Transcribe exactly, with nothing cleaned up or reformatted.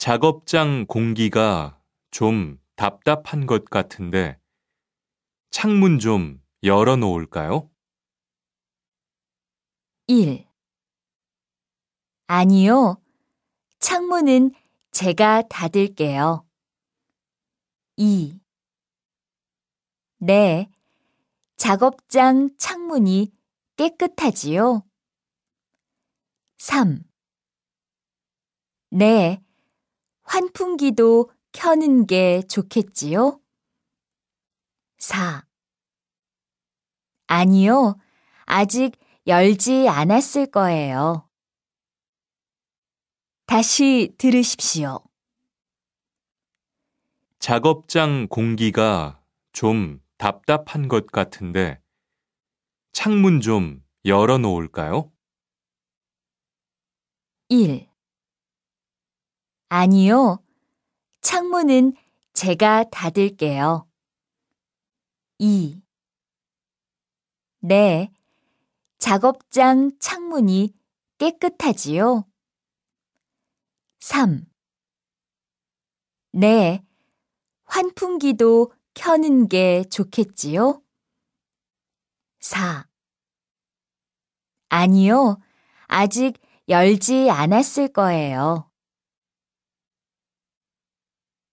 작업장 공기가 좀 답답한 것 같은데 창문 좀 열어 놓을까요? 일. 아니요. 창문은 제가 닫을게요. 이. 네. 작업장 창문이 깨끗하지요? 삼. 네. 환풍기도 켜는 게 좋겠지요? 사. 아니요. 아직 열지 않았을 거예요. 다시 들으십시오. 작업장 공기가 좀 답답한 것 같은데 창문 좀 열어 놓을까요? 일. 아니요. 창문은 제가 닫을게요. 이. 네. 작업장 창문이 깨끗하지요? 삼. 네. 환풍기도 켜는 게 좋겠지요? 사. 아니요. 아직 열지 않았을 거예요.